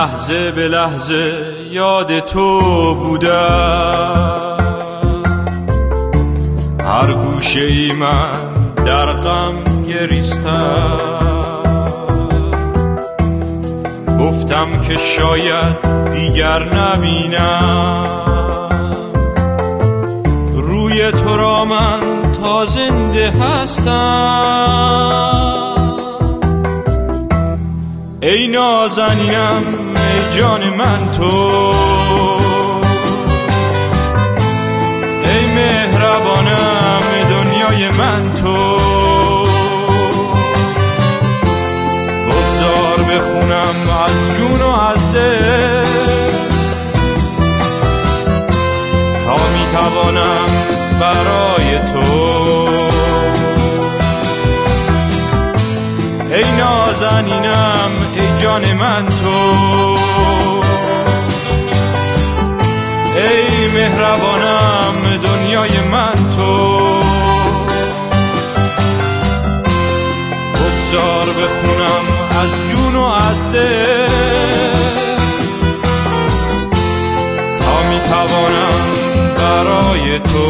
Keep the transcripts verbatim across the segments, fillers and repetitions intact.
لحظه به لحظه یاد تو بودم، هر گوشه ای من در غم گریستم. گفتم که شاید دیگر نبینم روی تو را من تا زنده هستم. ای نازنینم ای جان من تو، ای مهربانم دنیای من تو. بگذار بخونم از جون و از دل تا میتوانم برای تو. ای نازنینم ای جان من تو، ای مهربانم دنیای من تو. بگذار بخونم از جون و از دل تا میتوانم برای تو.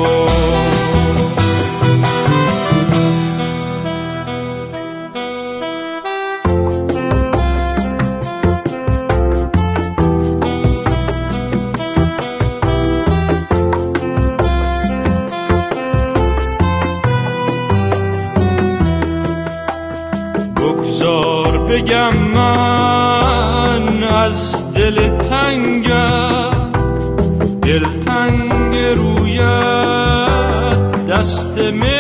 بگذار بگم من از دل تنگم، دلتنگ رویت دست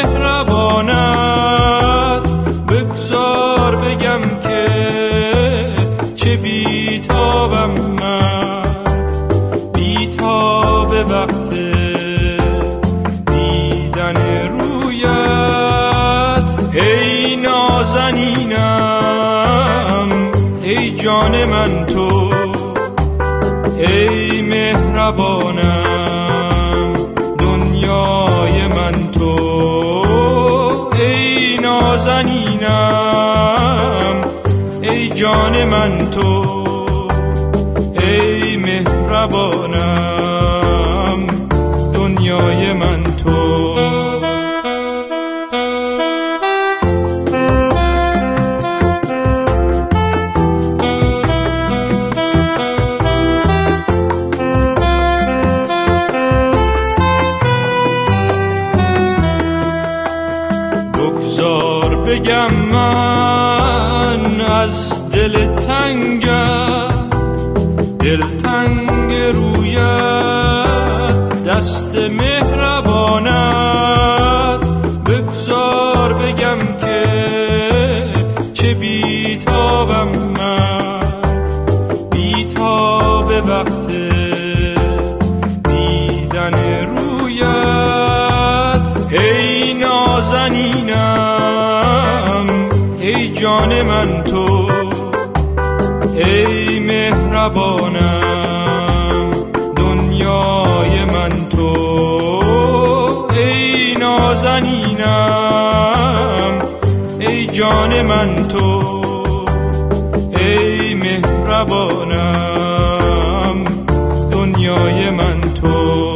مهربانت. بگذار بگم که چه بیتابم من، بیتاب وقت دیدن رویت. ای نازنینم ای جان من تو، ای مهربانم دنیای من تو. ای نازنینم ای جان من تو، ای مهربانم دنیای من تو. بگذار بگم من از دل تنگم، دلتنگ رویت دست مهربانت. بگذار بگم که چه بیتابم من، بیتاب وقت دیدن رویت. ای نازنینم ای جان من تو، ای مهربانم دنیای من تو. ای نازنینم ای جان من تو، ای مهربانم دنیای من تو.